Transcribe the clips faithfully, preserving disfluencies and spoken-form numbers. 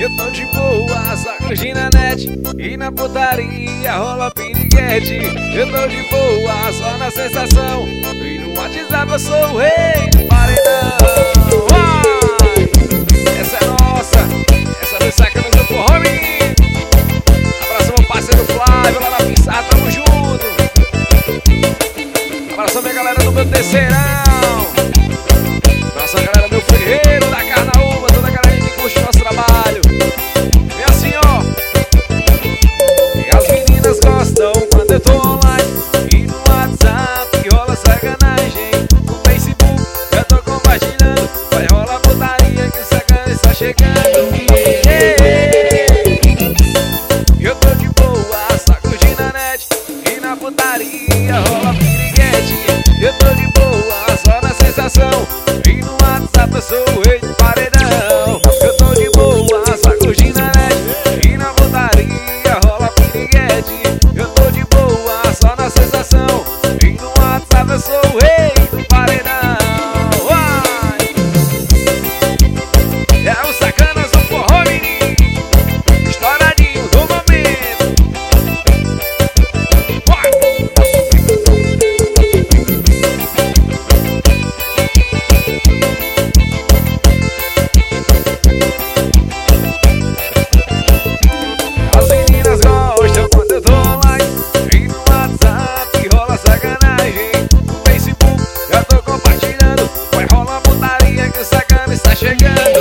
Eu tô de boa, só curtindo na net e na putaria rola piriguete. Eu tô de boa, só na sensação e no WhatsApp eu sou o rei do paredão. Vai! Essa é nossa, essa é do Sacana do Forró, menino. Abraço meu parceiro Flávio lá na Pissarra, tamo junto. Abraço minha galera do meu terceirão. Abraço a galera do Ferreiro, da Carnaúba, toda a galera que curte o nosso trabalho. E assim ó, e as meninas gostam quando eu tô online e no WhatsApp rola sacanagem. No Facebook eu tô compartilhando, vai rolar putaria que o sacana está chegando. Eu tô de boa, só curtindo na net e na putaria rola piriguete. Eu tô de boa, só na sensação e no WhatsApp eu sou o rei do paredão. Eu tô de boa, só curtindo na net e na putaria rola piriguete. Eu tô de boa, só na sensação e no WhatsApp eu sou o rei do paredão. Vai! É o Sacanas do Forró, menino, estouradinho do momento. Vai! As meninas gostam quando eu tô online e no WhatsApp rola sacanagem. No Facebook eu tô compartilhando, vai rolar putaria que o sacana está chegando.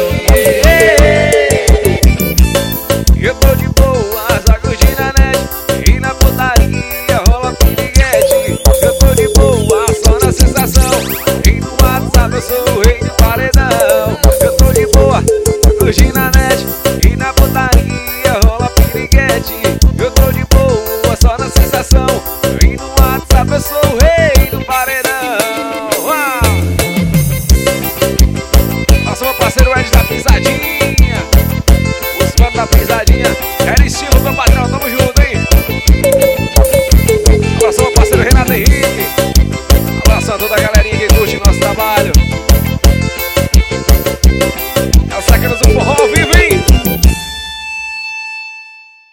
Eu tô de boa, só curtindo na net e na putaria rola piriguete. Eu tô de boa, só na sensação e no WhatsApp eu sou o rei do paredão. Eu tô de boa, só curtindo na net e na putaria rola piriguete. Eu tô de boa, só na sensação e no WhatsApp eu sou o rei do paredão. Ah! Nossa, meu parceiro Ed da Pisadinha, os manos da Pisadinha, era estilo meu patrão, tamo junto.